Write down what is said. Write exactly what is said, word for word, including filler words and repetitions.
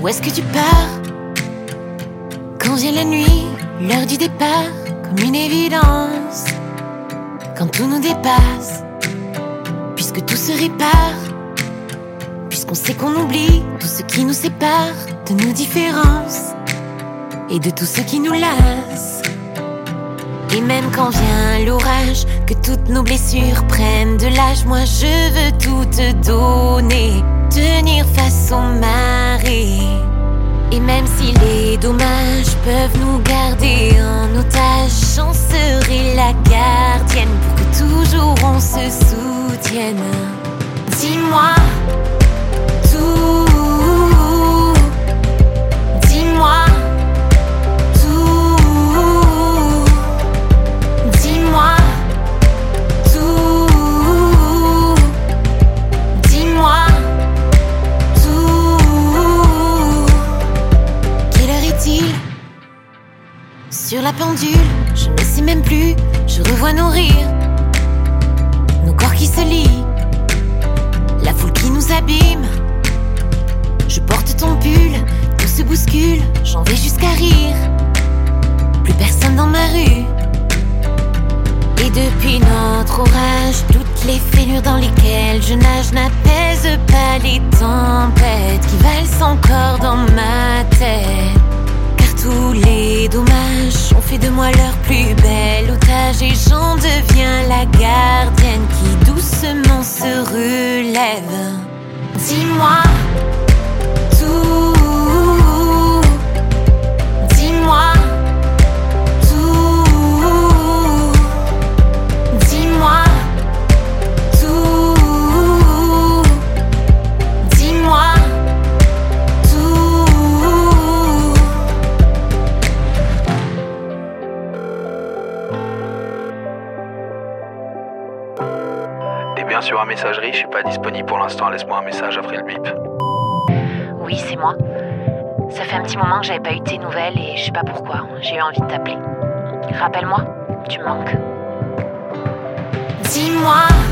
Où est-ce que tu pars? Quand vient la nuit, l'heure du départ, comme une évidence. Quand tout nous dépasse, puisque tout se répare, puisqu'on sait qu'on oublie tout ce qui nous sépare de nos différences et de tout ce qui nous lasse. Et même quand vient l'orage, que toutes nos blessures prennent de l'âge, moi je veux tout te donner, tenir face aux marées. Et même si les dommages peuvent nous garder en otage, j'en serai la gardienne pour que toujours on se soutienne. Dis-moi tout, dis-moi tout, dis-moi tout, dis-moi tout. Quelle heure est-il? Sur la pendule, je ne sais même plus, je revois nos rires, nos corps qui se lient, la foule qui nous abîme. Je porte ton pull, tout se bouscule, j'en vais jusqu'à rire. Plus personne dans ma rue. Et depuis notre orage, toutes les fêlures dans lesquelles je nage n'apaisent pas les tempêtes qui valsent encore dans ma tête. Car tous les dommages ont fait de moi leur plus belle otage, et j'en deviens la gardienne qui doucement se relève. Dis-moi tout, dis-moi tout, dis-moi tout, dis-moi tout. Et bien sûr, à messagerie, je suis pas disponible pour l'instant. Laisse-moi un message après le bip. Oui, c'est moi. Ça fait un petit moment que j'avais pas eu tes nouvelles et je sais pas pourquoi. J'ai eu envie de t'appeler. Rappelle-moi, tu me manques. Dis-moi